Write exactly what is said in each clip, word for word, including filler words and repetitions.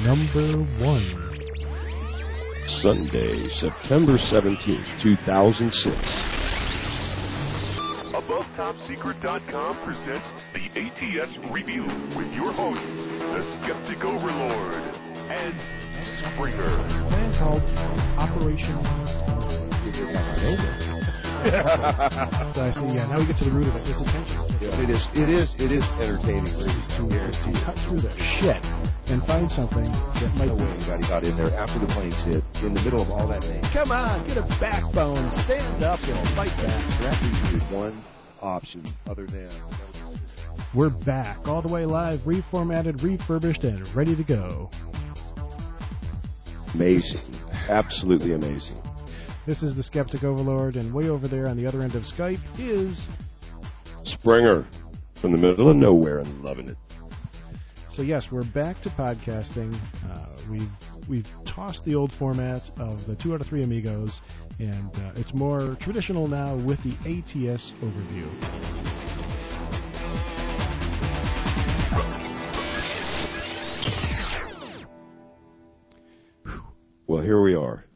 number one. Sunday, September seventeenth, two thousand six. Above Top Secret dot com presents the A T S Review with your host, the Skeptic Overlord, and Springer. A plan called Operation So I say, yeah, now we get to the root of it. It's attention. Yeah, it is, it is, it is entertaining. To, to cut through the shit and find something that might... No way anybody got in there after the planes hit, in the middle of all that thing. Come on, get a backbone, stand up and fight back. That leaves you one option other than... We're back, all the way live, reformatted, refurbished, and ready to go. Amazing. Absolutely amazing. This is the Skeptic Overlord, and way over there on the other end of Skype is... Springer, from the middle of nowhere and loving it. So yes, we're back to podcasting. Uh, we've we've tossed the old format of the two out of three amigos, and uh, it's more traditional now with the A T S overview. Well, here we are.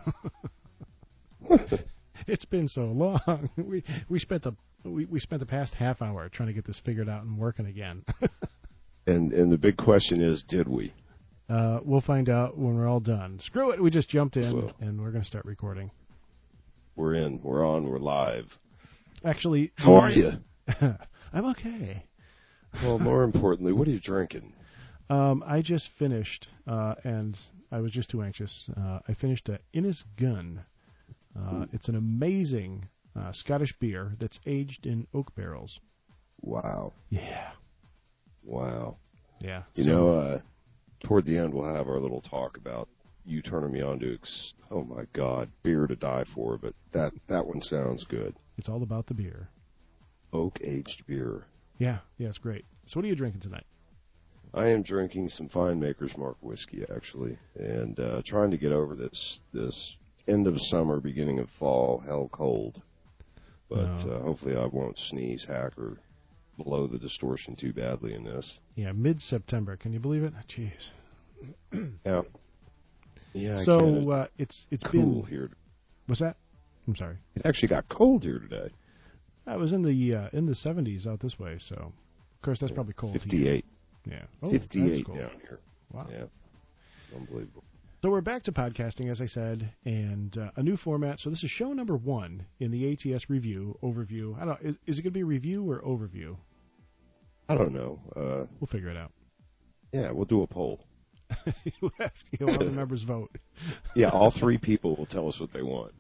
It's been so long. We we spent the we, we spent the past half hour trying to get this figured out and working again. and and the big question is, did we? Uh, we'll find out when we're all done. Screw it. We just jumped in, Well, and we're going to start recording. We're in. We're on. We're live. Actually, how are you? I'm okay. Well, more importantly, what are you drinking? Um, I just finished, uh, and I was just too anxious. Uh, I finished a Innis Gun. Uh, it's an amazing uh, Scottish beer that's aged in oak barrels. Wow. Yeah. Wow. Yeah. You so, know, uh, toward the end, we'll have our little talk about you turning me on to, ex- oh my God, beer to die for, but that, that one sounds good. It's all about the beer. Oak-aged beer. Yeah. Yeah, it's great. So what are you drinking tonight? I am drinking some fine Maker's Mark whiskey, actually, and uh, trying to get over this this end of summer, beginning of fall, hell cold. But No. uh, hopefully I won't sneeze, hack, or blow the distortion too badly in this. Yeah, mid-September. Can you believe it? Jeez. Yeah. Yeah, I so can. uh, it's it's cool been... here. What's that? I'm sorry. It actually got cold here today. I was in the uh, in the seventies out this way, so of course that's probably cold. fifty-eight. Here. Yeah. Oh, fifty-eight cold. down here. Wow. Yeah. Unbelievable. So we're back to podcasting, as I said, and uh, a new format. So this is show number one in the A T S review, overview. I don't know, is, is it going to be review or overview? I don't know. Uh, we'll figure it out. Yeah, we'll do a poll. You'll have to, you'll have the members vote. Yeah, all three people will tell us what they want.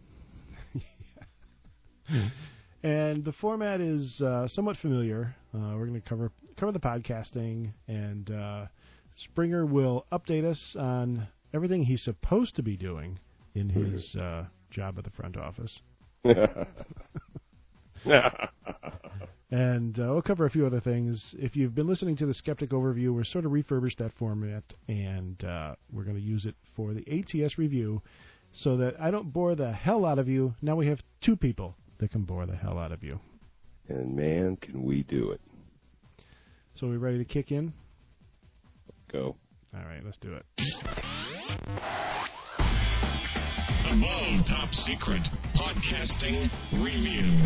Yeah. And the format is uh, somewhat familiar. Uh, we're going to cover cover the podcasting, and uh, Springer will update us on everything he's supposed to be doing in his uh, job at the front office. And uh, we'll cover a few other things. If you've been listening to the Skeptic Overview, we're sort of refurbished that format, and uh, we're going to use it for the A T S review so that I don't bore the hell out of you. Now we have two people that can bore the hell out of you. And, man, can we do it. So are we ready to kick in? Go. All right, let's do it. Above Top Secret Podcasting Review.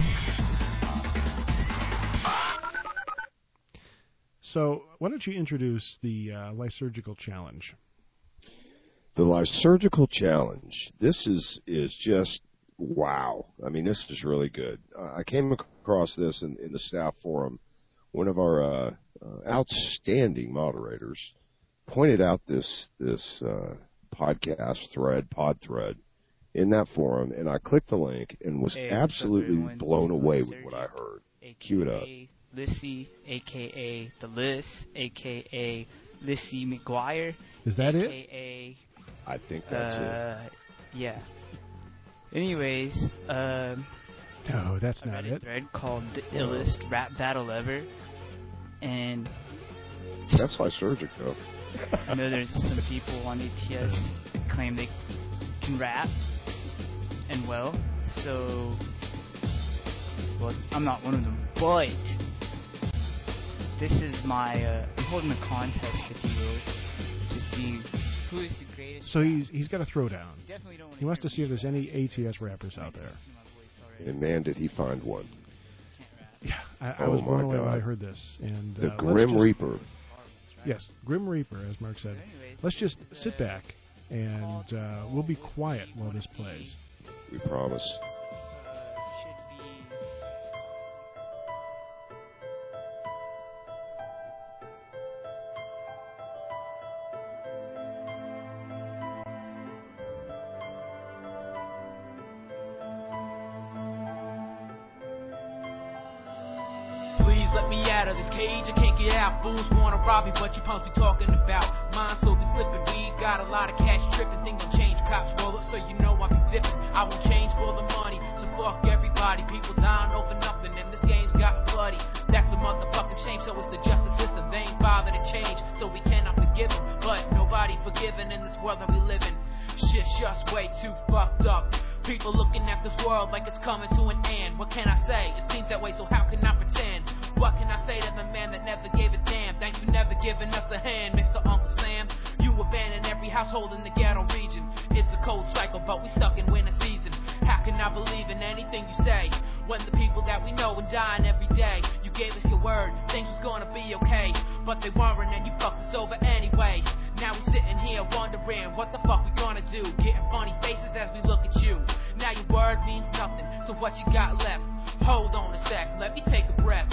So why don't you introduce the uh, Lysergical Challenge? The Lysergical Challenge. This is, is just, wow. I mean, this is really good. Uh, I came across this in, in the staff forum. One of our uh, uh, outstanding moderators pointed out this this uh, podcast thread, pod thread, in that forum, and I clicked the link and was hey, absolutely up, blown away with Sergi, what I heard. A K A Cue it up. Lissy, a k a. The Liss, a k a. Lissy McGuire. Is that it? A K A. I think that's uh, it. Yeah. Anyways, um... No, that's I not read a it. thread called The Illest Rap Battle Ever, and... That's Lysergic, though. I know there's some people on A T S that claim they can rap, and well, so... Well, I'm not one of them, but... This is my, uh, I'm holding a contest, if you will, to see Who is the greatest? So he's he's got a throwdown. Definitely don't want He wants to see if there's any A T S rappers out there. And man, did he find one. Yeah, I, I Oh was blown my away when God. I heard this. And The uh, let's Grim just- Reaper. Yes, Grim Reaper, as Mark said. Let's just sit back and uh, we'll be quiet while this plays. We promise. Uh, should be. Please let me out of this cage, I can't get out. Fools wanna rob me, what you punks be talking about? Mine so be slipping, we got a lot of cash tripping. Things don't change, cops roll up so you know I be dipping. I won't change for the money, so fuck everybody. People dying over nothing and this game's got bloody. That's a motherfucking shame, so it's the justice system. They ain't bothered to change, so we cannot forgive them. But nobody forgiven in this world that we live in. Shit's just way too fucked up. People looking at this world like it's coming to an end. What can I say? It seems that way, so how can I pretend? What can I say to the man that never gave a damn? Thanks for never giving us a hand, Mister Uncle Sam. You abandoned every household in the ghetto region. It's a cold cycle, but we stuck in winter season. How can I believe in anything you say when the people that we know are dying every day? You gave us your word, things was gonna be okay, but they weren't, and you fucked us over anyway. Now we sitting here wondering what the fuck we gonna do, getting funny faces as we look at you. Now your word means nothing, so what you got left? Hold on a sec, let me take a breath.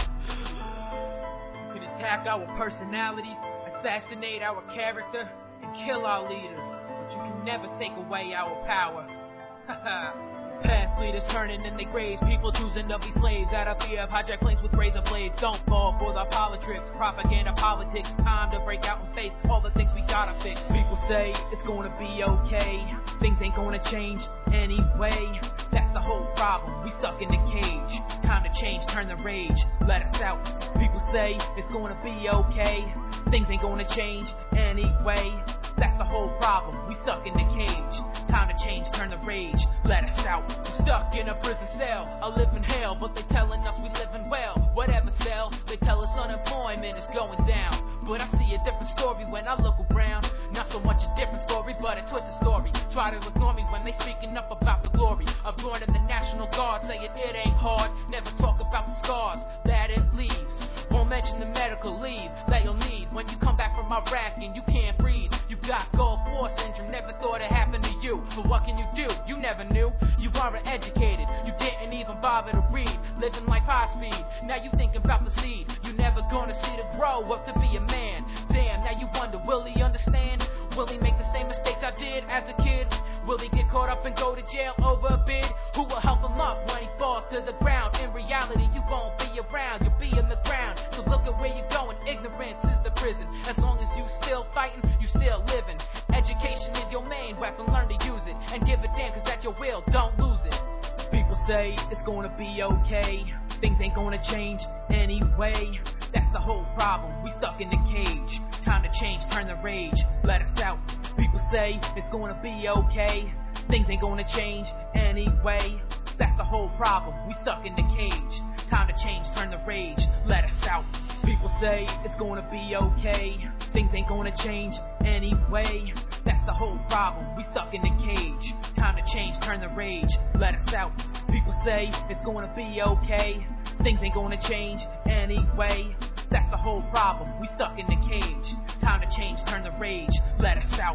You can attack our personalities, assassinate our character, and kill our leaders, but you can never take away our power. Haha. Past leaders turning in their graves, people choosing to be slaves out of fear of hijacked planes with razor blades. Don't fall for the politics, propaganda politics. Time to break out and face all the things we gotta fix. People say it's gonna be okay, things ain't gonna change anyway. That's the whole problem, we stuck in the cage. Time to change, turn the rage, let us out. People say it's gonna be okay, things ain't gonna change anyway. That's the whole problem, we stuck in the cage. Time to change, turn the rage, let us out. We're stuck in a prison cell, a living hell, but they telling us we living well. Whatever cell, they tell us unemployment is going down. But I see a different story when I look around. Not so much a different story, but a twisted story. Try to ignore me when they speaking up about the glory of joining the National Guard, saying it ain't hard. Never talk about the scars that it leaves. Won't mention the medical leave that you'll need when you come back from Iraq and you can't breathe. You've got Gulf War syndrome, never thought it happened to you. But what can you do? You never knew. You weren't educated, you didn't even bother to read. Living life high speed, now you thinking about the seed. You never gonna see to grow up to be a man. Damn, now you wonder, will he understand? Will he make the same mistakes I did as a kid? Will he get caught up and go to jail over a bid? Who will help him up when he falls to the ground? In reality, you won't be around, you'll be in the ground. So look at where you're going, ignorance is the prison. As long as you still fighting, you still living. Education is your main weapon, learn to use it. And give a damn, cause that's your will, don't lose it. People say it's gonna be okay, things ain't gonna change anyway. That's the whole problem, we stuck in the cage. Time to change, turn the rage, let us out. People say it's gonna be okay, things ain't gonna change anyway. That's the whole problem, we stuck in the cage. Time to change, turn the rage, let us out. People say it's gonna be okay, things ain't gonna change anyway. That's the whole problem, we stuck in the cage. Time to change, turn the rage, let us out. People say it's gonna be okay, things ain't gonna change anyway. That's the whole problem, we stuck in the cage. Time to change, turn the rage, let us out.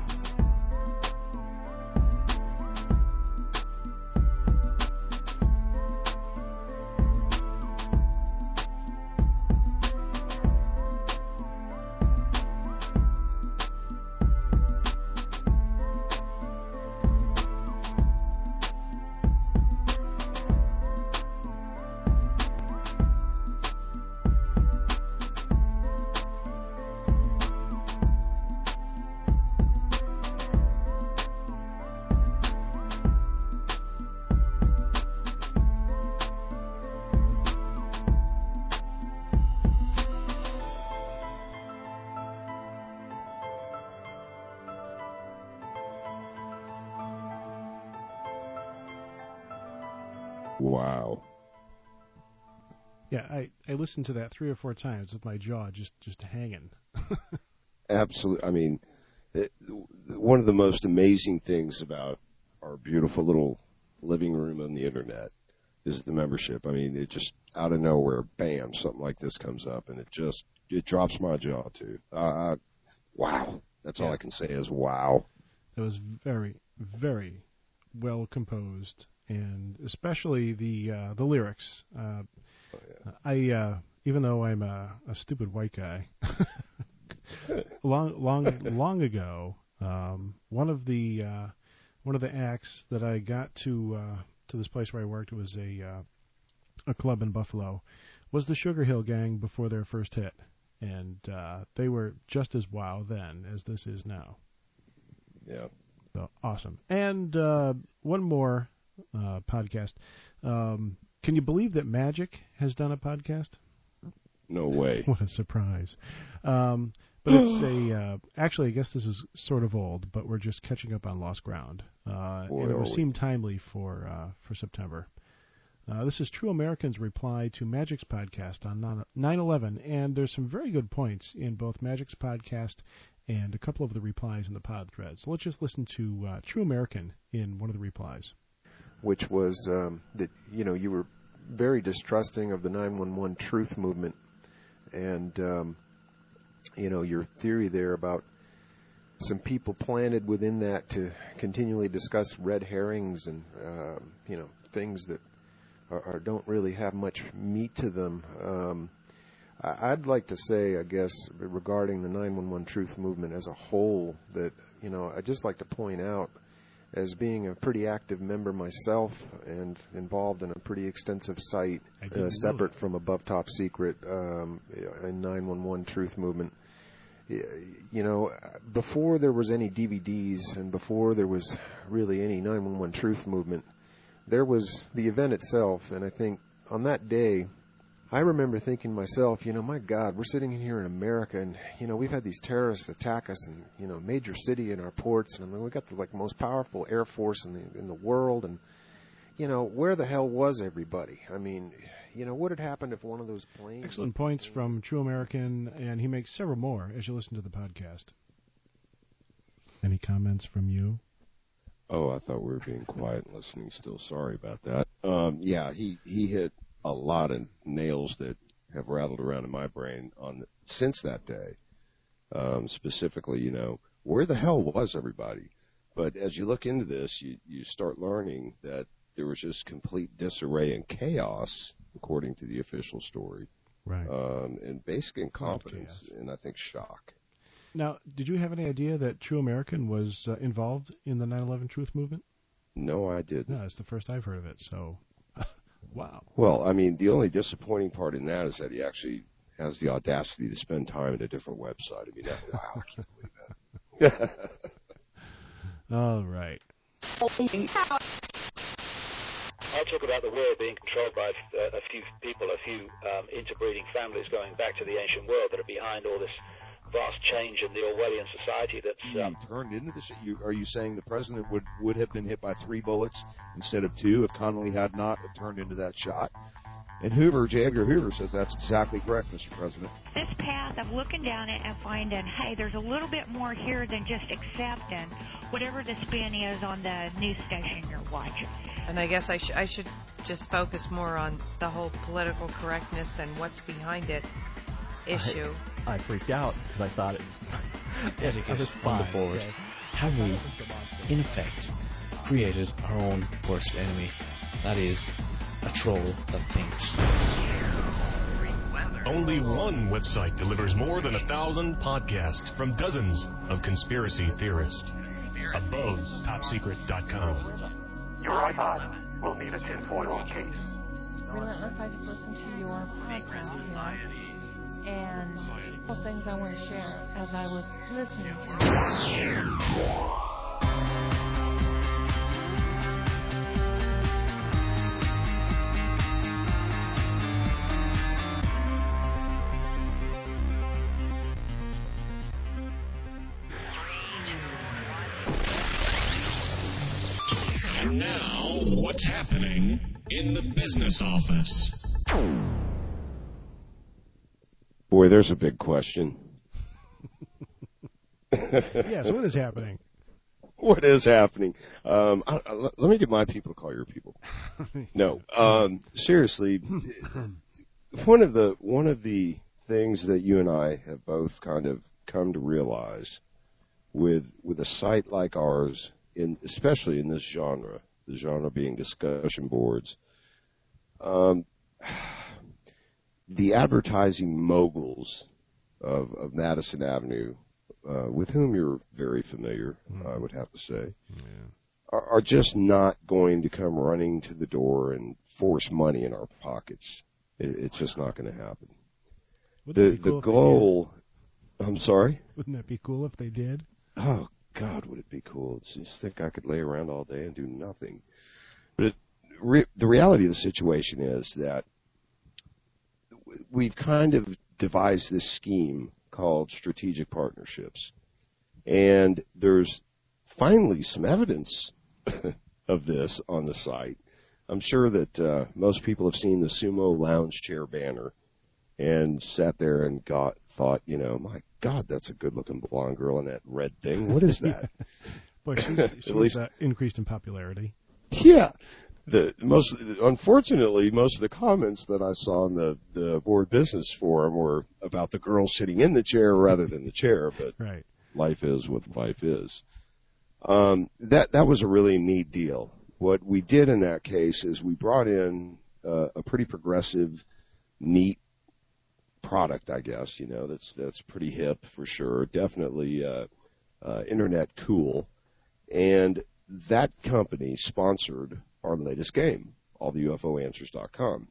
Wow. Yeah, I, I listened to that three or four times with my jaw just, just hanging. Absolutely. I mean, it, one of the most amazing things about our beautiful little living room on the internet is the membership. I mean, it just out of nowhere, bam, something like this comes up, and it just it drops my jaw too. Uh, wow, that's all Yeah. I can say is wow. It was very, very well composed, and especially the uh, the lyrics. Uh, Oh, yeah. I uh, even though I'm a, a stupid white guy, long long long ago, um, one of the uh, one of the acts that I got to uh, to this place where I worked was a uh, a club in Buffalo, was the Sugar Hill Gang before their first hit, and uh, they were just as wow then as this is now. Yeah. So awesome. And uh, one more uh, podcast. Um, can you believe that Magic has done a podcast? No way. What a surprise. Um, but it's a, uh, actually, I guess this is sort of old, but we're just catching up on lost ground. Uh, Boy, and it are would we. seem timely for, uh, for September. Uh, this is True Americans' reply to Magic's podcast on nine eleven, and there's some very good points in both Magic's podcast and a couple of the replies in the pod thread. So let's just listen to uh, True American in one of the replies. Which was um, that, you know, you were very distrusting of the nine one one truth movement, and, um, you know, your theory there about some people planted within that to continually discuss red herrings and, uh, you know, things that are, are don't really have much meat to them. Um, I- I'd like to say, I guess, regarding the nine one one truth movement as a whole, that, you know, I'd just like to point out, as being a pretty active member myself and involved in a pretty extensive site, I didn't know uh, separate that. from Above Top Secret um, and nine one one Truth Movement, y- you know, before there was any D V Ds and before there was really any nine one one Truth Movement, there was the event itself. And I think on that day, I remember thinking to myself, you know, my God, we're sitting in here in America, and, you know, we've had these terrorists attack us in, you know, major city in our ports, and I mean, we've got the, like, most powerful air force in the in the world, and, you know, where the hell was everybody? I mean, you know, what had happened if one of those planes... Excellent points from True American, and he makes several more as you listen to the podcast. Any comments from you? Oh, I thought we were being quiet and listening still. Sorry about that. Um, yeah, he, he hit a lot of nails that have rattled around in my brain on the, since that day. Um, specifically, you know, where the hell was everybody? But as you look into this, you, you start learning that there was just complete disarray and chaos, according to the official story, Right. um, and basic incompetence, chaos. and I think shock. Now, did you have any idea that True American was uh, involved in the nine eleven Truth Movement? No, I didn't. No, it's the first I've heard of it, so... Wow. Well, I mean, the only disappointing part in that is that he actually has the audacity to spend time at a different website. I mean, that, wow, I can't believe that. All right. I'll talk about the world being controlled by uh, a few people, a few um, interbreeding families going back to the ancient world that are behind all this vast change in the Orwellian society that's... Um, You turned into this. You, are you saying the president would, would have been hit by three bullets instead of two if Connolly had not have turned into that shot? And Hoover, J. Edgar Hoover, says that's exactly correct, Mister President. This path, I'm looking down it and finding, hey, there's a little bit more here than just accepting whatever the spin is on the news station you're watching. And I guess I, sh- I should just focus more on the whole political correctness and what's behind it issue. I, I freaked out because I thought it was, it, it was on the fine. board. Okay. Have we, in effect, created our own worst enemy? That is, a troll that thinks. Only one website delivers more than a thousand podcasts from dozens of conspiracy theorists. Above Top Secret dot com. Your iPod will need a tinfoil case. Relentless, I just listened to your podcast here, and a couple things I want to share as I was listening to it. And now, what's happening in the business office? Boy, there's a big question. Yes, what is happening? what is happening? Um, I, I, let me get my people to call your people. No, um, seriously, one of the one of the things that you and I have both kind of come to realize with with a site like ours, in especially in this genre, the genre being discussion boards, um, the advertising moguls of, of Madison Avenue, uh, with whom you're very familiar, mm-hmm. I would have to say, yeah. are, are just not going to come running to the door and force money in our pockets. It, it's just not going to happen. Wouldn't the cool the goal. I'm sorry? Wouldn't that be cool if they did? Oh, God, would it be cool. It's just think I could lay around all day and do nothing. But it, re, the reality of the situation is that we've kind of devised this scheme called strategic partnerships. And there's finally some evidence of this on the site. I'm sure that uh, most people have seen the Sumo Lounge Chair banner and sat there and got thought, you know, my God, that's a good-looking blonde girl in that red thing. What is that? Boy, she's, she's least, uh, increased in popularity. Yeah. The most, unfortunately, most of the comments that I saw in the, the board business forum were about the girl sitting in the chair rather than the chair, but right. Life is what life is. Um, that that was a really neat deal. What we did in that case is we brought in uh, a pretty progressive, neat product, I guess. You know, that's that's pretty hip for sure. Definitely uh, uh, internet cool, and that company sponsored our latest game, all the U F O answers dot com.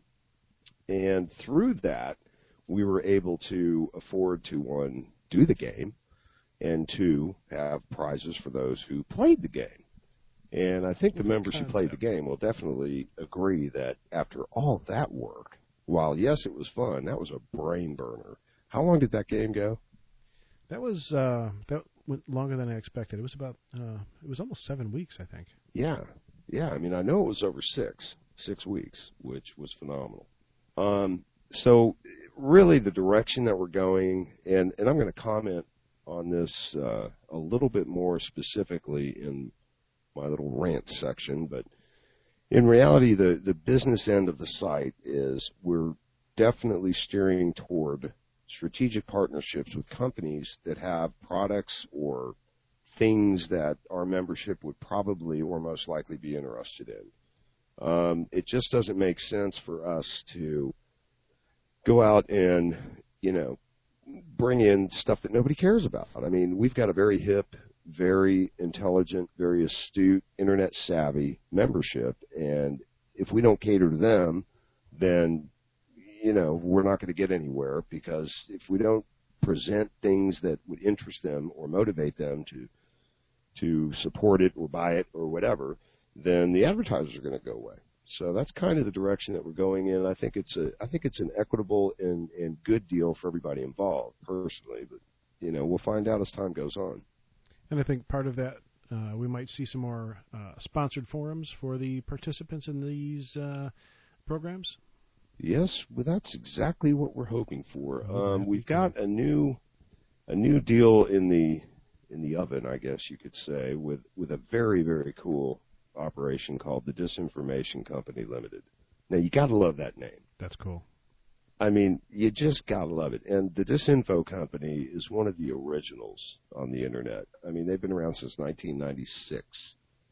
And through that, we were able to afford to, one, do the game, and two, have prizes for those who played the game. And I think the members who played the game will definitely agree that after all that work, while, yes, it was fun, that was a brain burner. How long did that game go? That was uh, that went longer than I expected. It was about, uh, it was almost seven weeks, I think. Yeah. Yeah, I mean, I know it was over six, six weeks, which was phenomenal. Um, so really the direction that we're going, and, and I'm going to comment on this uh, a little bit more specifically in my little rant section, but in reality, the, the business end of the site is we're definitely steering toward strategic partnerships with companies that have products or things that our membership would probably or most likely be interested in. Um, it just doesn't make sense for us to go out and, you know, bring in stuff that nobody cares about. I mean, we've got a very hip, very intelligent, very astute, internet savvy membership, and if we don't cater to them, then, you know, we're not going to get anywhere, because if we don't present things that would interest them or motivate them to to support it or buy it or whatever, then the advertisers are going to go away. So that's kind of the direction that we're going in. I think it's a I think it's an equitable and, and good deal for everybody involved, personally, but you know, we'll find out as time goes on. And I think part of that, uh, we might see some more uh, sponsored forums for the participants in these uh, programs. Yes, well, that's exactly what we're hoping for. Um, we've got a new a new deal in the in the oven, I guess you could say, with, with a very, very cool operation called the Disinformation Company Limited. Now, you got to love that name. That's cool. I mean, you just got to love it. And the Disinfo Company is one of the originals on the Internet. I mean, they've been around since nineteen ninety-six.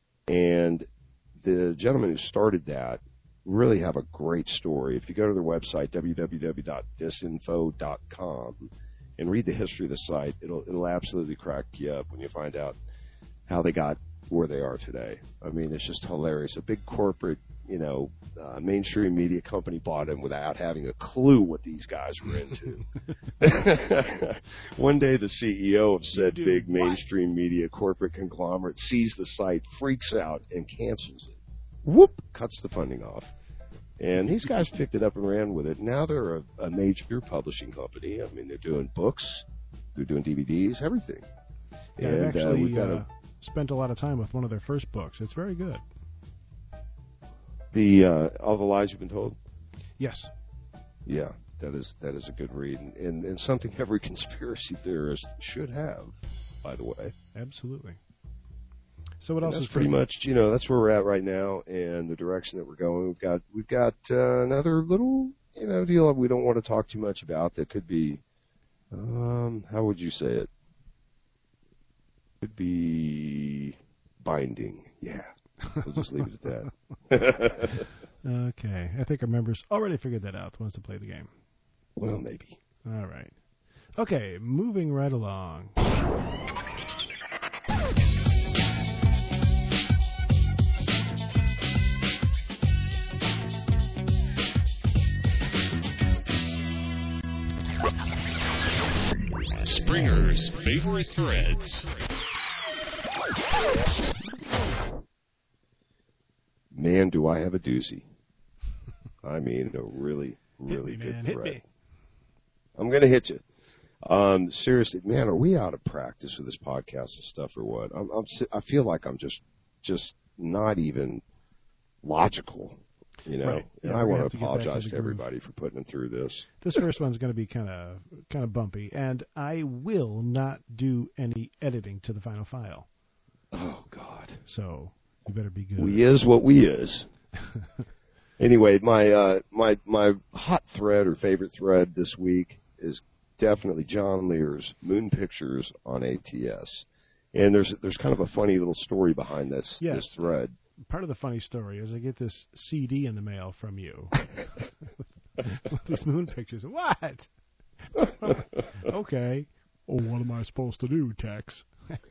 And the gentleman who started that really have a great story. If you go to their website, w w w dot disinfo dot com, and read the history of the site, it'll it'll absolutely crack you up when you find out how they got where they are today. I mean, it's just hilarious. A big corporate, you know, uh, mainstream media company bought them without having a clue what these guys were into. One day the C E O of said Dude, big mainstream what? media corporate conglomerate sees the site, freaks out, and cancels it. Whoop! Cuts the funding off. And these guys picked it up and ran with it. Now they're a, a major publishing company. I mean, they're doing books, they're doing D V Ds, everything. Yeah, and I've actually uh, we've got uh, a, spent a lot of time with one of their first books. It's very good. The uh, All the Lies You've Been Told? Yes. Yeah, that is that is a good read, and, and, and something every conspiracy theorist should have, by the way. Absolutely. So what else that's is pretty cooking? much, you know, that's where we're at right now, and the direction that we're going. We've got we've got uh, another little, you know, deal we don't want to talk too much about. That could be, um, how would you say it? Could be binding. Yeah, we'll just leave it at that. Okay, I think our members already figured that out. Wants to play the game. Well, maybe. All right. Okay, moving right along. Springer's favorite threads. Man, do I have a doozy. I mean, a really, really Hit me, good man. thread. Hit me. I'm going to hit you. Um, seriously, man, are we out of practice with this podcast and stuff or what? I'm, I'm, I feel like I'm just, just not even logical, you know. Right. And Yeah, I we're gonna want have to to get back apologize to to the groove. everybody for putting them through this. This first one's going to be kind of kind of bumpy, and I will not do any editing to the final file. Oh God! So you better be good. We is what we is. Anyway, my uh, my my hot thread or favorite thread this week is definitely John Lear's Moon Pictures on A T S, and there's there's kind of a funny little story behind this Yes. this thread. Part of the funny story is I get this C D in the mail from you with these moon pictures. What? Okay. Oh, what am I supposed to do, Tex?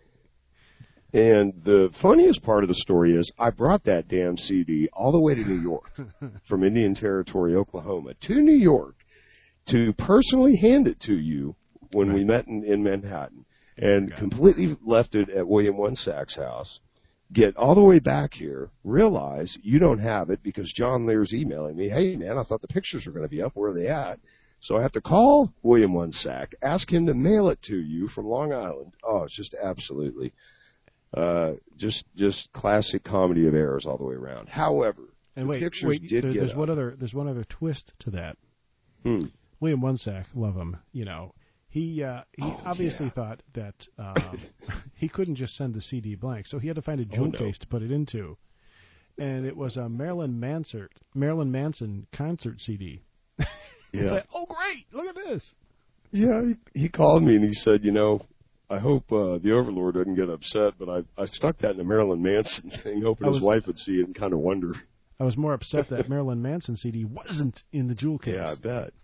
And the funniest part of the story is I brought that damn C D all the way to New York from Indian Territory, Oklahoma, to New York to personally hand it to you when Right. we met in, in Manhattan, and completely left it at William Wonsack's house. Get all the way back here, realize you don't have it because John Lear's emailing me, hey, man, I thought the pictures were going to be up. Where are they at? So I have to call William Wonsack, ask him to mail it to you from Long Island. Oh, it's just absolutely... Uh, just just classic comedy of errors all the way around. However, And the wait, pictures wait did there, get there's up. one other there's one other twist to that. Hmm. William Wonsack, love him. You know, he uh, he Oh, obviously yeah. thought that um, he couldn't just send the C D blank, so he had to find a jewel Oh, no. case to put it into, and it was a Marilyn Manson Marilyn Manson concert C D. It's Yeah. like, oh great, look at this. Yeah, he, he called me and he said, you know, I hope uh, the Overlord doesn't get upset, but I I stuck that in a Marilyn Manson thing, hoping I his was- wife would see it and kind of wonder. I was more upset that Marilyn Manson C D wasn't in the jewel case. Yeah, I bet.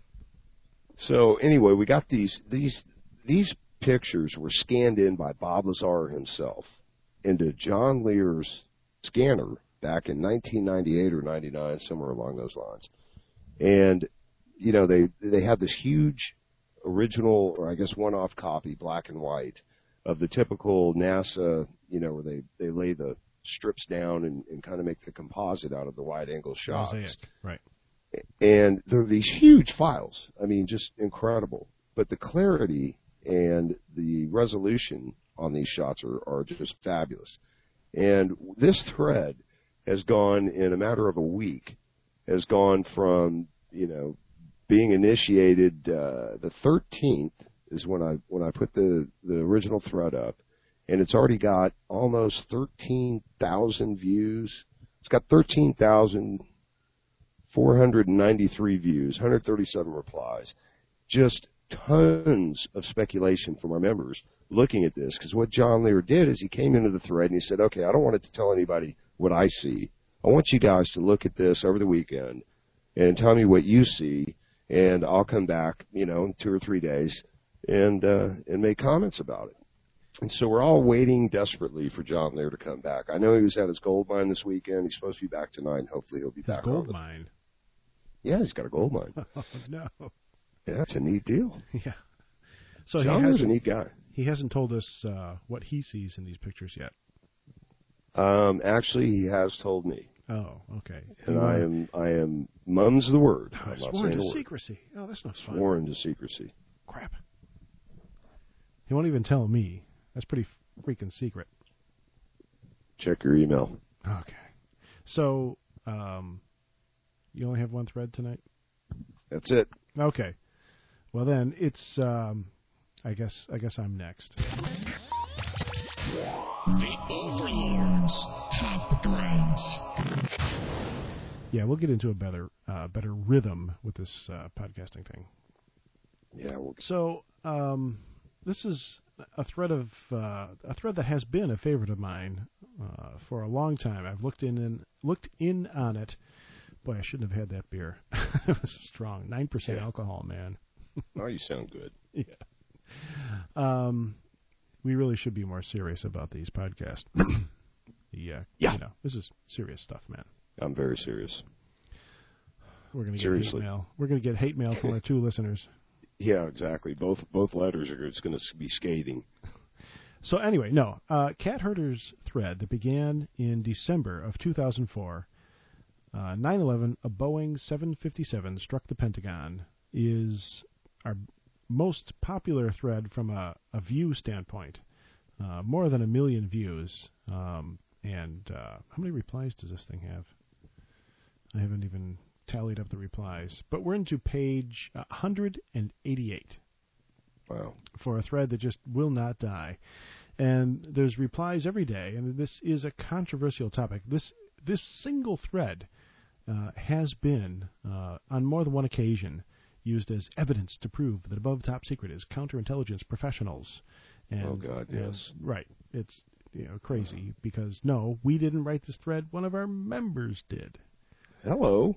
So anyway, we got these these these pictures were scanned in by Bob Lazar himself into John Lear's scanner back in nineteen ninety-eight or ninety-nine, somewhere along those lines. And you know, they they had this huge original, or I guess one-off copy, black and white, of the typical NASA, you know, where they, they lay the strips down and, and kind of make the composite out of the wide-angle shots. Mosaic, right. And they're these huge files. I mean, just incredible. But the clarity and the resolution on these shots are, are just fabulous. And this thread has gone, in a matter of a week, has gone from, you know, being initiated uh, the thirteenth is when I when I put the, the original thread up, and it's already got almost thirteen thousand views. It's got thirteen thousand four hundred ninety-three views, one hundred thirty-seven replies. Just tons of speculation from our members looking at this, because what John Lear did is he came into the thread and he said, okay, I don't want it to tell anybody what I see. I want you guys to look at this over the weekend and tell me what you see, and I'll come back, you know, in two or three days and uh, and make comments about it. And so we're all waiting desperately for John Lear to come back. I know he was at his gold mine this weekend. He's supposed to be back tonight, and hopefully he'll be back. Gold on with- mine. Yeah, he's got a gold mine. Oh no. Yeah, that's a neat deal. Yeah. So John he Lear's a hasn't, neat guy. he hasn't told us uh, what he sees in these pictures yet. Um, actually, he has told me, Oh, okay. and You I wanna- am I am mum's the word. Oh, I'm not sworn saying to a word. secrecy. Oh, that's not fun. Sworn to secrecy. Crap. He won't even tell me. That's pretty freaking secret. Check your email. Okay. So, um, you only have one thread tonight? That's it. Okay. Well then, it's, um, I guess, I guess I'm next. The Overlord. threads. Top threads. Yeah, we'll get into a better uh, better rhythm with this uh, podcasting thing. Yeah. We'll... So um, this is a thread of uh, a thread that has been a favorite of mine uh, for a long time. I've looked in and looked in on it. Boy, I shouldn't have had that beer. It was strong, nine percent yeah. alcohol, man. Oh, you sound good. Yeah. Um, we really should be more serious about these podcasts. yeah. Yeah. You know, this is serious stuff, man. I'm very serious. We're gonna get Seriously. hate mail. We're gonna get hate mail from our two listeners. Yeah, exactly. Both both letters are it's going to be scathing. So anyway, no. Uh, Cat Herder's thread that began in December of two thousand four, uh, nine eleven, a Boeing seven fifty-seven struck the Pentagon, is our most popular thread from a, a view standpoint. Uh, more than a million views. Um, and uh, how many replies does this thing have? I haven't even tallied up the replies. But we're into page one hundred eighty-eight. Wow. For a thread that just will not die. And there's replies every day, and this is a controversial topic. This this single thread uh, has been, uh, on more than one occasion, used as evidence to prove that Above Top Secret is counterintelligence professionals. And, oh, God, yes. And, right. It's you know crazy because, no, we didn't write this thread. One of our members did. Hello.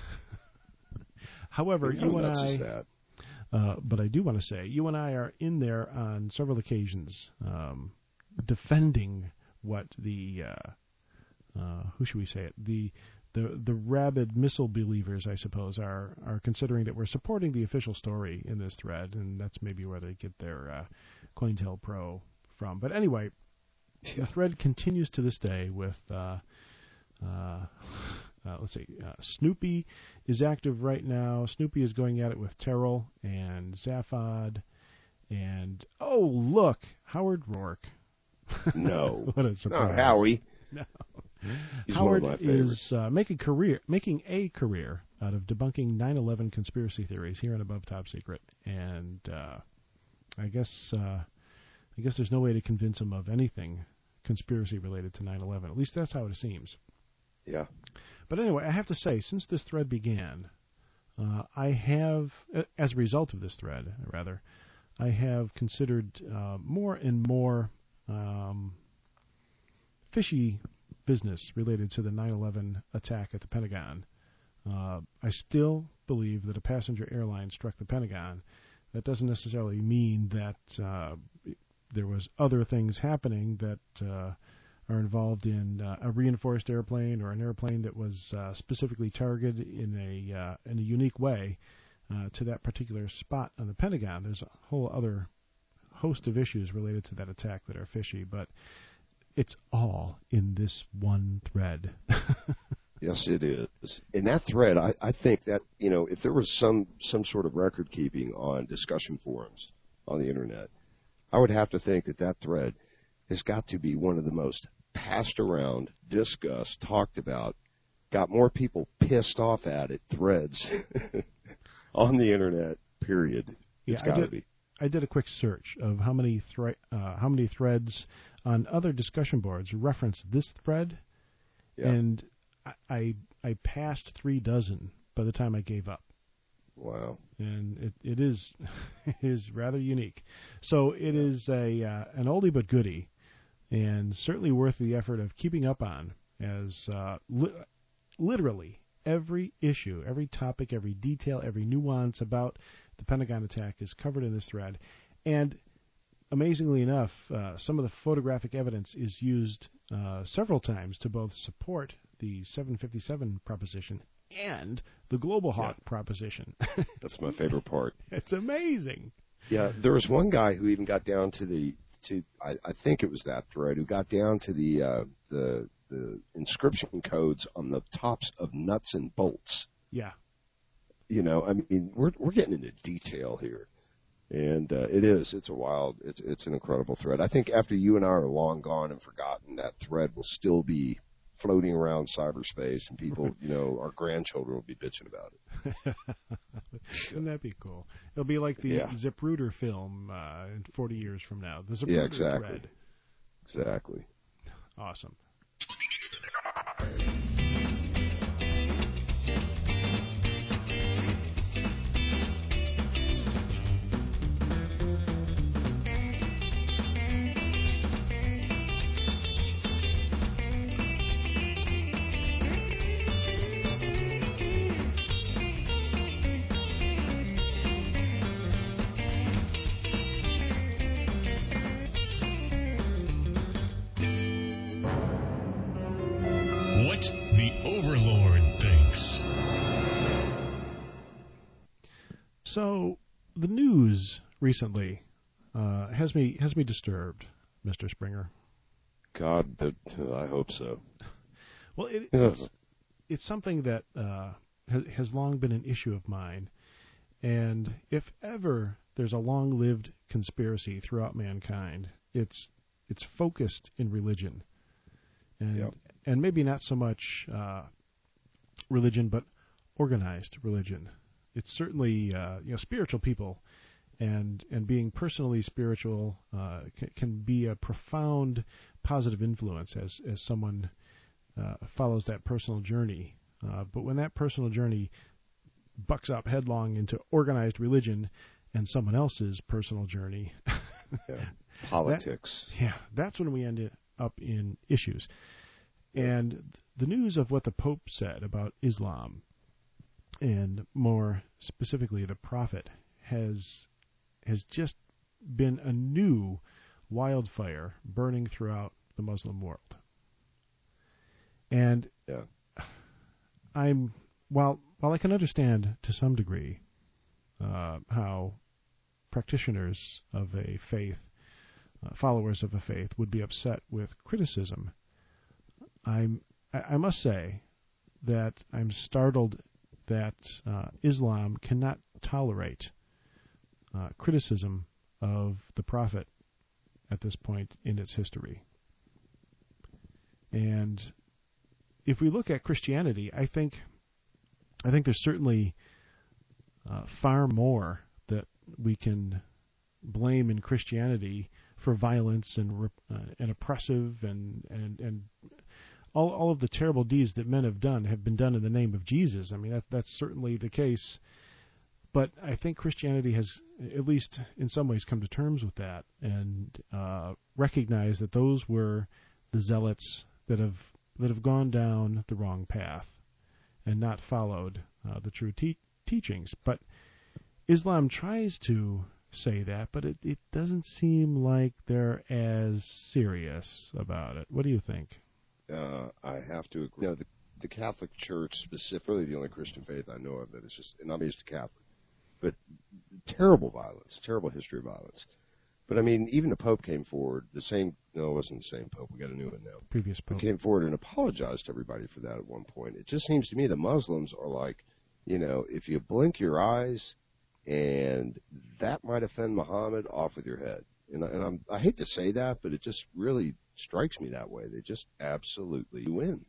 However, How you and nuts I... is that? Uh, but I do want to say, you and I are in there on several occasions um, defending what the, uh, uh, who should we say it, the the the rabid missile believers, I suppose, are, are considering that we're supporting the official story in this thread, and that's maybe where they get their uh, COINTELPRO from. But anyway, the thread continues to this day with... Uh, uh, Uh, let's see. Uh, Snoopy is active right now. Snoopy is going at it with Terrell and Zaphod. And, oh, look, Howard Rourke. No. What a surprise. Not Howie. No. He's Howard one of my favorites. is uh, making, career, making a career out of debunking nine eleven conspiracy theories here on Above Top Secret. And uh, I guess uh, I guess there's no way to convince him of anything conspiracy related to nine eleven. At least that's how it seems. Yeah. But anyway, I have to say, since this thread began, uh, I have, as a result of this thread, rather, I have considered uh, more and more um, fishy business related to the nine eleven attack at the Pentagon. Uh, I still believe that a passenger airline struck the Pentagon. That doesn't necessarily mean that uh, there was other things happening that... Uh, are involved in uh, a reinforced airplane or an airplane that was uh, specifically targeted in a uh, in a unique way uh, to that particular spot on the Pentagon. There's a whole other host of issues related to that attack that are fishy, but it's all in this one thread. Yes, it is. In that thread, I, I think that, you know, if there was some, some sort of record keeping on discussion forums on the Internet, I would have to think that that thread has got to be one of the most passed around, discussed, talked about, got more people pissed off at it threads on the Internet, period. It's yeah, got to be. I did a quick search of how many thre- uh, how many threads on other discussion boards reference this thread, yeah. and I, I I passed three dozen by the time I gave up. Wow. And it, it is it is rather unique. So it is a uh, an oldie but goodie, and certainly worth the effort of keeping up on, as uh, li- literally every issue, every topic, every detail, every nuance about the Pentagon attack is covered in this thread. And amazingly enough, uh, some of the photographic evidence is used uh, several times to both support the seven fifty-seven proposition and the Global Hawk yeah. proposition. That's my favorite part. It's amazing. Yeah, there was one guy who even got down to the to I, I think it was that thread who got down to the uh, the the inscription codes on the tops of nuts and bolts. Yeah. You know, I mean, we're we're getting into detail here, and uh, it is it's a wild it's it's an incredible thread. I think after you and I are long gone and forgotten, that thread will still be floating around cyberspace, and people, you know, our grandchildren will be bitching about it. Wouldn't that be cool? It'll be like the yeah. Zapruder film uh, in forty years from now. The Zapruder yeah, exactly. thread. Exactly. Awesome. So the news recently uh, has me has me disturbed, Mister Springer. God, but I hope so. Well, it, it's it's something that uh, has, has long been an issue of mine, and if ever there's a long-lived conspiracy throughout mankind, it's it's focused in religion, and yep. and maybe not so much uh, religion, but organized religion. It's certainly uh, you know spiritual people, and and being personally spiritual uh, can, can be a profound positive influence as as someone uh, follows that personal journey. Uh, but when that personal journey bucks up headlong into organized religion and someone else's personal journey, yeah. politics, that, yeah, that's when we end up in issues. And the news of what the Pope said about Islam, and more specifically the Prophet, has has just been a new wildfire burning throughout the Muslim world. And yeah. I'm while while I can understand to some degree uh, how practitioners of a faith, uh, followers of a faith, would be upset with criticism, I'm I, I must say that I'm startled that uh, Islam cannot tolerate uh, criticism of the Prophet at this point in its history. And if we look at Christianity, I think I think there's certainly uh, far more that we can blame in Christianity for violence and uh, and oppressive and and and all all of the terrible deeds that men have done have been done in the name of Jesus. I mean, that that's certainly the case. But I think Christianity has, at least in some ways, come to terms with that and uh, recognized that those were the zealots that have that have gone down the wrong path and not followed uh, the true te- teachings. But Islam tries to say that, but it, it doesn't seem like they're as serious about it. What do you think? Uh, I have to agree. You know, the, the Catholic Church, specifically the only Christian faith I know of that is just, and I'm used to Catholic, but terrible violence, terrible history of violence. But I mean, even the Pope came forward, the same, no, it wasn't the same Pope, we got a new one now. Previous Pope. He came forward and apologized to everybody for that at one point. It just seems to me the Muslims are like, you know, if you blink your eyes and that might offend Muhammad, off with your head. And, I, and I'm, I hate to say that, but it just really strikes me that way. They just absolutely win.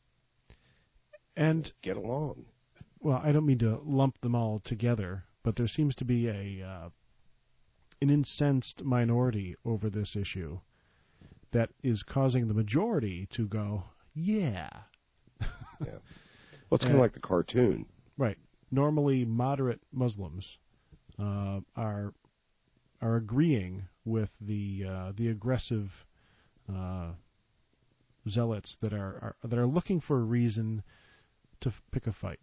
And get along. Well, I don't mean to lump them all together, but there seems to be a uh, an incensed minority over this issue that is causing the majority to go, yeah. yeah. Well, it's kind of like the cartoon. Right. Normally moderate Muslims uh, are are agreeing with the uh, the aggressive uh, zealots that are, are that are looking for a reason to f- pick a fight.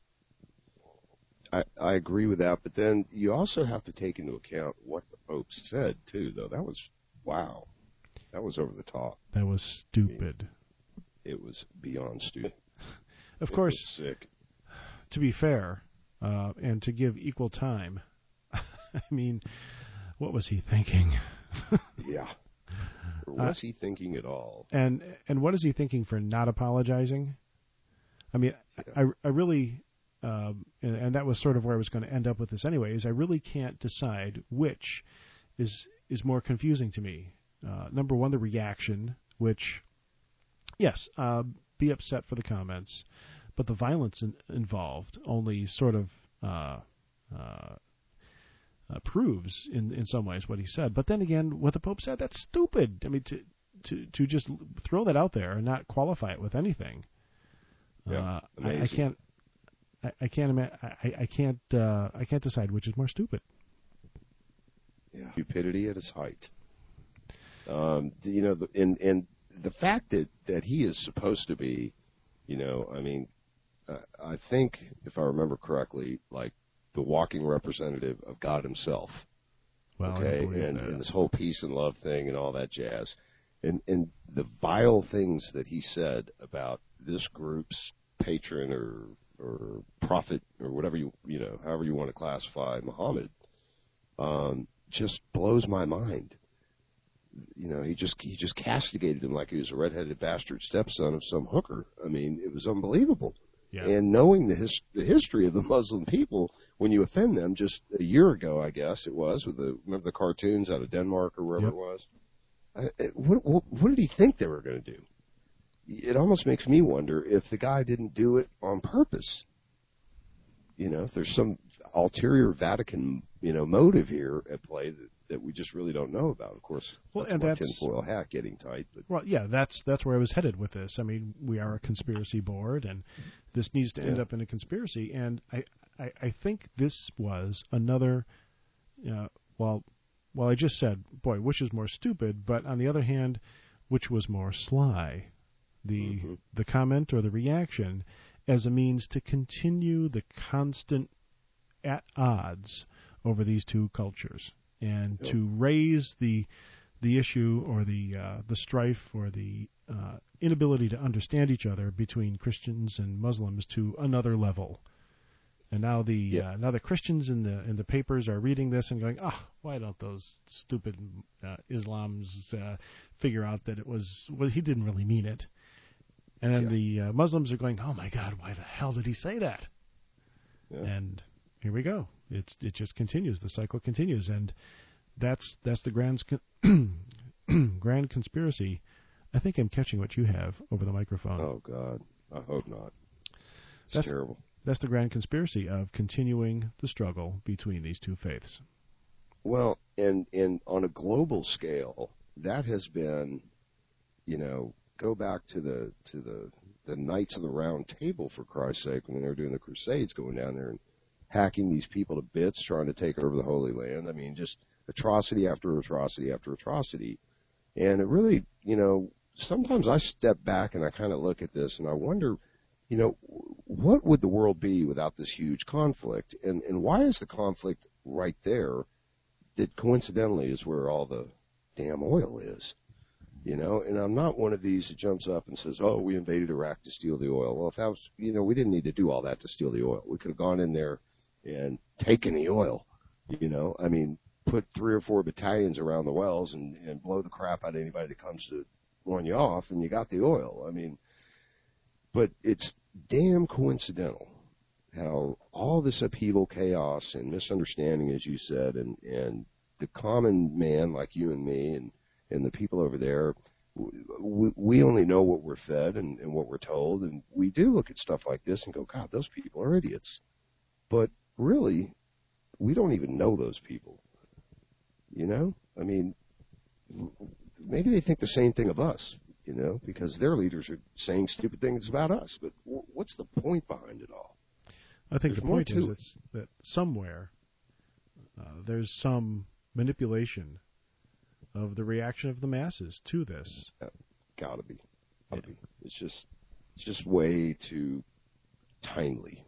I, I agree with that, but then you also have to take into account what the Pope said, too, though. That was, wow. That was over the top. That was stupid. I mean, it was beyond stupid. Of it course, was sick. To be fair, uh, and to give equal time, I mean, what was he thinking? yeah. Or was uh, he thinking at all? And and what is he thinking for not apologizing? I mean, yeah. I, I really... Um, and, and that was sort of where I was going to end up with this anyway, is I really can't decide which is is more confusing to me. Uh, number one, the reaction, which, yes, uh, be upset for the comments, but the violence in, involved only sort of uh, uh, uh, proves in, in some ways what he said. But then again, what the Pope said, that's stupid. I mean, to to, to just throw that out there and not qualify it with anything. Yeah, uh, I, I can't. I can't ima- I, I can't uh, I can't decide which is more stupid. Yeah, stupidity at its height. Um, you know, the, and and the fact that, that he is supposed to be, you know, I mean, uh, I think if I remember correctly, like the walking representative of God Himself. Well, okay, and, and this whole peace and love thing and all that jazz, and and the vile things that he said about this group's patron or or prophet or whatever you you know however you want to classify Muhammad, um, just blows my mind. You know, he just he just castigated him like he was a redheaded bastard stepson of some hooker. I mean, it was unbelievable. Yeah. And knowing the, his, the history of the Muslim people, when you offend them, just a year ago, I guess it was, with the remember the cartoons out of Denmark or wherever Yep. it was. I, what, what what did he think they were going to do? It almost makes me wonder if the guy didn't do it on purpose. You know, if there's some ulterior Vatican, you know, motive here at play that, that we just really don't know about. Of course, well, that's and my that's tinfoil hat getting tight. But well, yeah, that's that's where I was headed with this. I mean, we are a conspiracy board, and this needs to end Yeah. up in a conspiracy. And I, I, I think this was another. Uh, well, well, I just said, boy, which is more stupid? But on the other hand, which was more sly? The mm-hmm. the comment or the reaction as a means to continue the constant at odds over these two cultures, and Yep. to raise the the issue or the uh, the strife or the uh, inability to understand each other between Christians and Muslims to another level. And now the Yeah. uh, now the Christians in the in the papers are reading this and going, ah, oh, why don't those stupid uh, Islams uh, figure out that it was well, he didn't really mean it. And then Yeah. the uh, Muslims are going, oh my God, why the hell did he say that? Yeah. And here we go. It's it just continues. The cycle continues, and that's that's the grand con- grand conspiracy. I think I'm catching what you have over the microphone. Oh God, I hope not. It's that's, terrible. That's the grand conspiracy of continuing the struggle between these two faiths. Well, and and on a global scale, that has been, you know, go back to the to the the Knights of the Round Table, for Christ's sake, when they were doing the Crusades, going down there and hacking these people to bits, trying to take over the Holy Land. I mean, just atrocity after atrocity after atrocity. And it really, you know, sometimes I step back and I kind of look at this and I wonder, you know, what would the world be without this huge conflict? And and why is the conflict right there that coincidentally is where all the damn oil is? You know, and I'm not one of these that jumps up and says, oh, we invaded Iraq to steal the oil. Well, if that was, you know, we didn't need to do all that to steal the oil. We could have gone in there and taken the oil, you know. I mean, put three or four battalions around the wells and, and blow the crap out of anybody that comes to warn you off, and you got the oil. I mean, but it's damn coincidental how all this upheaval, chaos, and misunderstanding, as you said, and, and the common man like you and me and and the people over there, we, we only know what we're fed and, and what we're told, and we do look at stuff like this and go, God, those people are idiots. But really, we don't even know those people. You know? I mean, maybe they think the same thing of us, you know, because their leaders are saying stupid things about us. But w- what's the point behind it all? I think There's the more point to is it. it's that somewhere uh, there's some manipulation of the reaction of the masses to this. Uh, gotta be. Gotta yeah. be. It's just, it's just way too timely.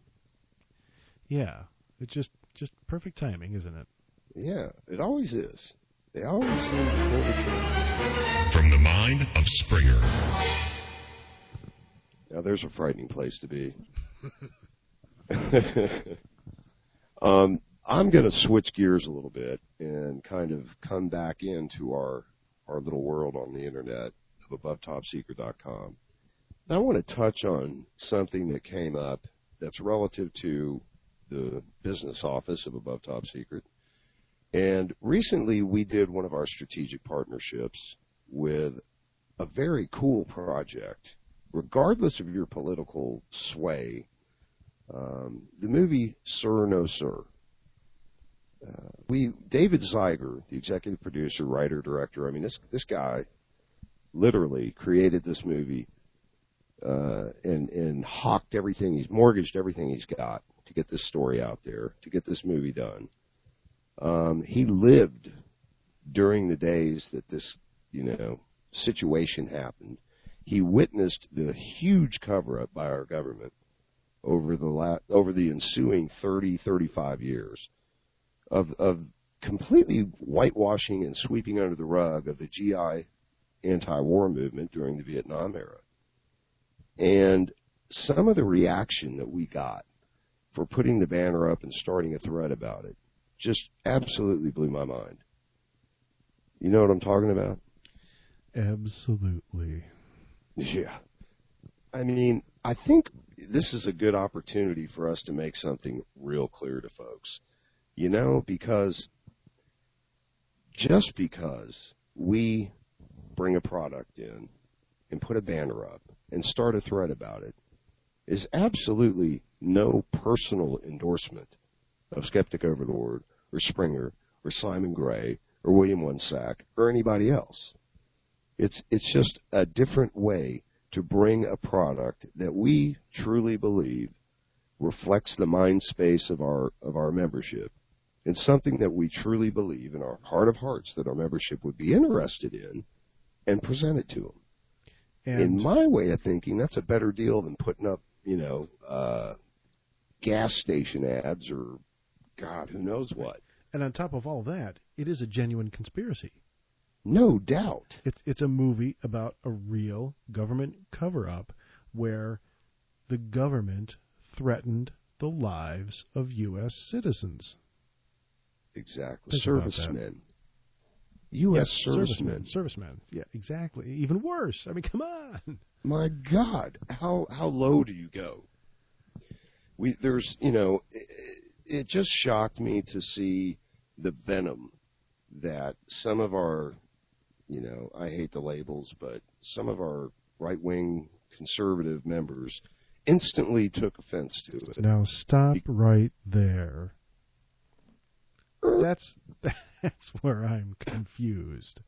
Yeah. It's just, just perfect timing, isn't it? Yeah, it always is. They always seem to pull the trigger. From the mind of Springer. Now there's a frightening place to be. um, I'm going to switch gears a little bit and kind of come back into our, our little world on the internet of above top secret dot com. And I want to touch on something that came up that's relative to the business office of Above Top Secret. And recently we did one of our strategic partnerships with a very cool project. Regardless of your political sway, um, the movie Sir No Sir. Uh, we David Zeiger, the executive producer, writer, director. I mean, this this guy literally created this movie uh, and and hawked everything. He's mortgaged everything he's got to get this story out there, to get this movie done. Um, he lived during the days that this, you know, situation happened. He witnessed the huge cover-up by our government over the la- over the ensuing thirty, thirty-five years of of completely whitewashing and sweeping under the rug of the G I anti-war movement during the Vietnam era. And some of the reaction that we got for putting the banner up and starting a thread about it just absolutely blew my mind. You know what I'm talking about? Absolutely. Yeah. I mean, I think this is a good opportunity for us to make something real clear to folks. You know, because just because we bring a product in and put a banner up and start a thread about it is absolutely no personal endorsement of Skeptic Overlord or Springer or Simon Gray or William Wonsack or anybody else. It's it's just a different way to bring a product that we truly believe reflects the mind space of our of our membership, and something that we truly believe in our heart of hearts that our membership would be interested in, and present it to them. And in my way of thinking, that's a better deal than putting up, you know, uh, gas station ads or, God, who knows what. And on top of all that, it is a genuine conspiracy. No doubt. It's it's a movie about a real government cover-up where the government threatened the lives of U S citizens. Exactly. Think Servicemen. U S yes, servicemen. Servicemen. Servicemen. Yeah, exactly. Even worse. I mean, come on. My God, how how low do you go? We there's you know, it, it just shocked me to see the venom that some of our, you know, I hate the labels, but some of our right-wing conservative members instantly took offense to it. Now stop right there. That's that's where I'm confused.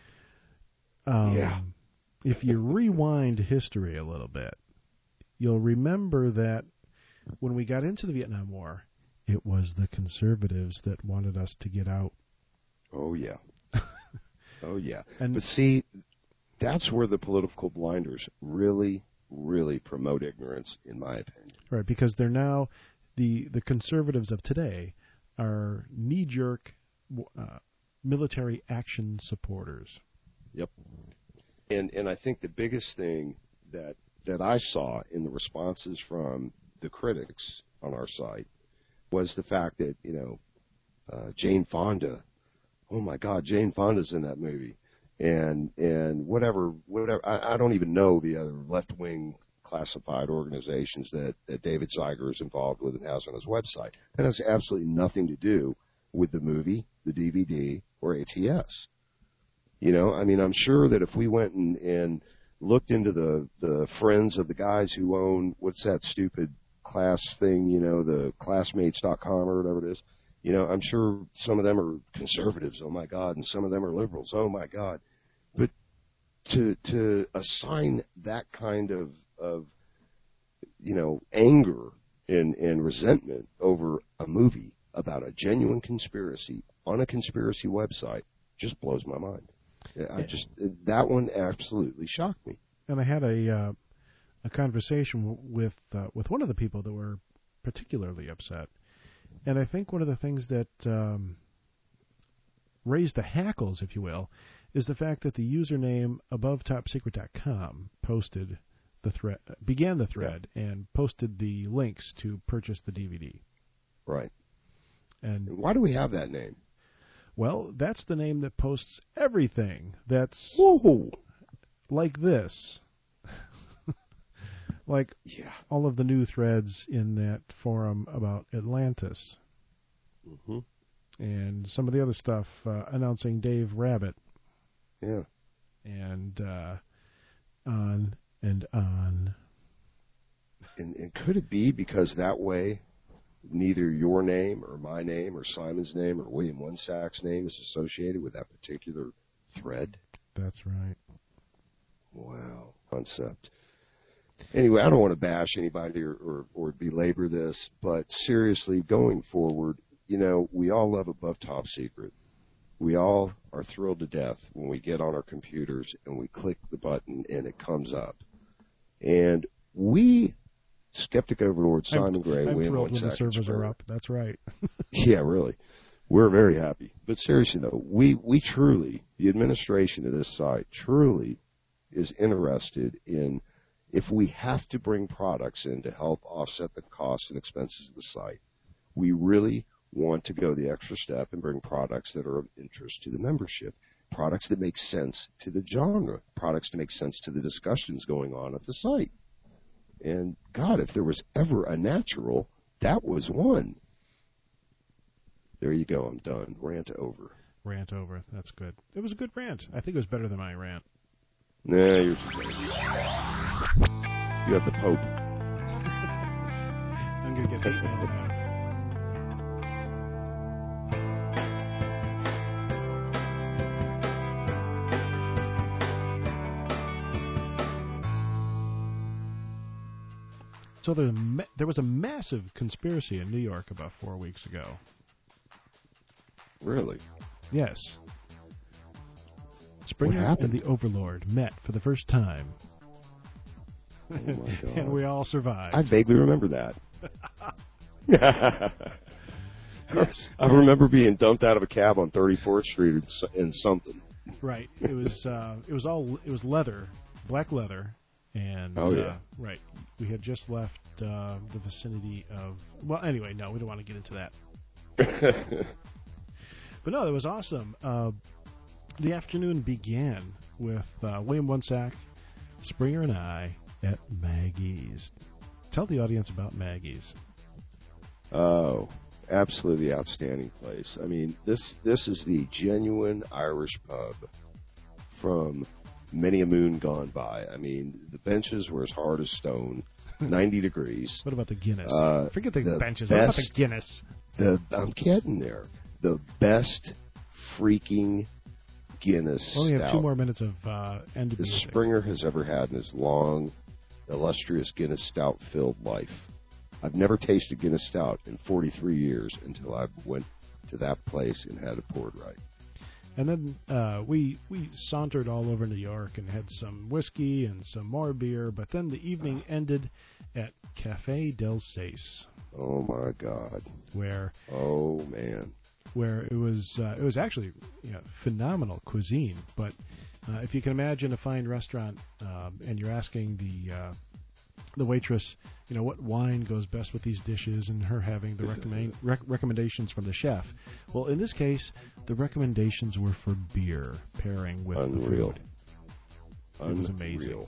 Um, yeah. If you rewind history a little bit, you'll remember that when we got into the Vietnam War, it was the conservatives that wanted us to get out. Oh, yeah. Oh, yeah. And but see, that's where the political blinders really, really promote ignorance, in my opinion. Right, because they're now, the, the conservatives of today are knee-jerk uh, military action supporters. Yep. And and I think the biggest thing that that I saw in the responses from the critics on our site was the fact that, you know, uh, Jane Fonda, oh my God, Jane Fonda's in that movie, and and whatever whatever I, I don't even know the other left wing classified organizations that that David Zeiger is involved with and has on his website. That has absolutely nothing to do with the movie, the D V D, or A T S. You know, I mean, I'm sure that if we went and, and looked into the, the friends of the guys who own, what's that stupid class thing, you know, the classmates dot com or whatever it is, you know, I'm sure some of them are conservatives, oh my God, and some of them are liberals, oh my God. But to to assign that kind of, of you know, anger and, and resentment over a movie about a genuine conspiracy on a conspiracy website just blows my mind. I just that one absolutely shocked me. And I had a uh, a conversation with uh, with one of the people that were particularly upset, and I think one of the things that um, raised the hackles, if you will, is the fact that the username above top secret dot com posted the thread, began the thread, yeah. and posted the links to purchase the D V D. Right. And why do we have that name? Well, that's the name that posts everything that's Whoa. like this. Like yeah. all of the new threads in that forum about Atlantis. Mm-hmm. And some of the other stuff uh, announcing Dave Rabbit. Yeah. And uh, on and on. And, and could it be because that way neither your name or my name or Simon's name or William Wonsack's name is associated with that particular thread? That's right. Wow. Concept. Anyway, I don't want to bash anybody or, or, or belabor this, but seriously, going forward, you know, we all love Above Top Secret. We all are thrilled to death when we get on our computers and we click the button and it comes up. And we... Skeptic Overlord, Simon I'm, Gray, I'm William thrilled Wonsack, when the servers are up. That's right. Yeah, really. We're very happy. But seriously, though, we, we truly, the administration of this site truly is interested in if we have to bring products in to help offset the costs and expenses of the site, we really want to go the extra step and bring products that are of interest to the membership, products that make sense to the genre, products that make sense to the discussions going on at the site. And, God, if there was ever a natural, that was one. There you go. I'm done. Rant over. Rant over. That's good. It was a good rant. I think it was better than my rant. Nah, yours is better. You have the Pope. I'm going to get hate mail now. So there, there was a massive conspiracy in New York about four weeks ago. Really? Yes. Springer and the Overlord met for the first time. Oh, my God. And we all survived. I vaguely remember that. Yes. I remember being dumped out of a cab on thirty-fourth Street in something. Right. It was uh, it was all it was leather, black leather, and oh yeah, uh, right. We had just left uh, the vicinity of. Well, anyway, no, we don't want to get into that. But no, it was awesome. Uh, the afternoon began with uh, William Wonsack, Springer, and I at Maggie's. Tell the audience about Maggie's. Oh, absolutely outstanding place. I mean, this this is the genuine Irish pub from many a moon gone by. I mean, the benches were as hard as stone, ninety degrees. What about the Guinness? Uh, Forget the, the benches. Best, what about the Guinness? The I'm getting there. The best freaking Guinness We only have stout two more minutes of uh, end of the music. Springer has ever had in his long, illustrious Guinness stout-filled life. I've never tasted Guinness stout in forty-three years until I went to that place and had it poured right. And then uh, we we sauntered all over New York and had some whiskey and some more beer. But then the evening ended at Café Del Seis. Oh my God! Where? Oh man! Where it was uh, it was actually you know, phenomenal cuisine. But uh, if you can imagine a fine restaurant um, and you're asking the uh, the waitress, you know, what wine goes best with these dishes, and her having the recommend, rec- recommendations from the chef. Well, in this case, the recommendations were for beer pairing with Unreal. the food. It was amazing.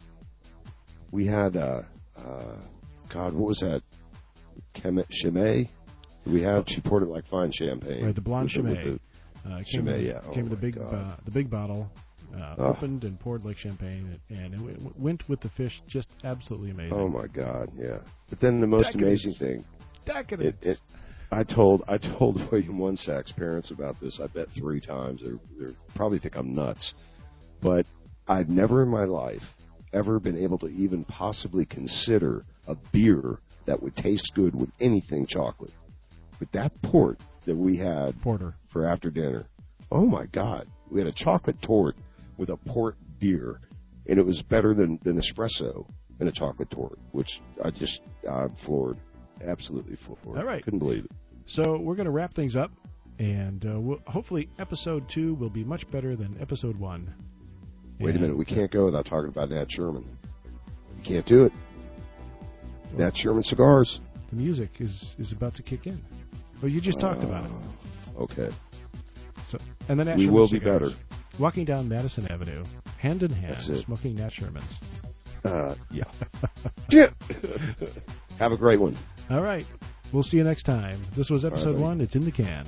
We had, uh, uh, God, what was that? Chimay? We had. She poured it like fine champagne. Right, the blonde with the- Chimay. with the Uh, came Chimay, in, yeah. Came Oh in the my big God. uh, the big bottle, uh, Oh. opened and poured like champagne, and it w- went with the fish just absolutely amazing. Oh my God, yeah. But then the most Decadence. amazing thing, Decadence. It, it, I told I told William Wonsack's parents about this. I bet three times. They probably think I'm nuts, but I've never in my life ever been able to even possibly consider a beer that would taste good with anything chocolate. But that port that we had Porter for after dinner, oh my God, we had a chocolate tort with a port beer, and it was better than, than espresso in a chocolate tort, which I just I'm floored, absolutely floored. All right. Couldn't believe it. So we're going to wrap things up, and uh, we'll, hopefully episode two will be much better than episode one. Wait and, a minute, we can't go without talking about Nat Sherman. You can't do it. Well, Nat Sherman cigars. The music is, is about to kick in. Well, you just talked Uh, about it. Okay. So, and then Nat We Sherman will be cigars. better. Walking down Madison Avenue, hand in hand, That's it. smoking Nat Shermans. Uh, yeah. Yeah. Have a great one. All right. We'll see you next time. This was All right, episode buddy. one. It's in the can.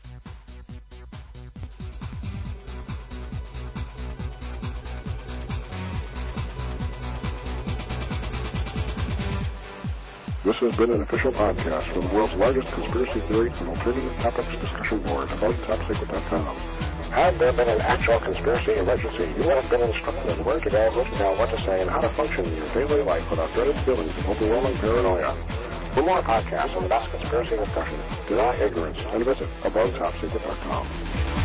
This has been an official podcast from the world's largest conspiracy theory and alternative topics discussion board, about top secret dot com. Had there been an actual conspiracy emergency, you would have been instructed on where to go, who to tell, what to say, and how to function in your daily life without dreaded feelings of overwhelming paranoia. For more podcasts on the vast conspiracy discussion, deny ignorance and visit above top secret dot com.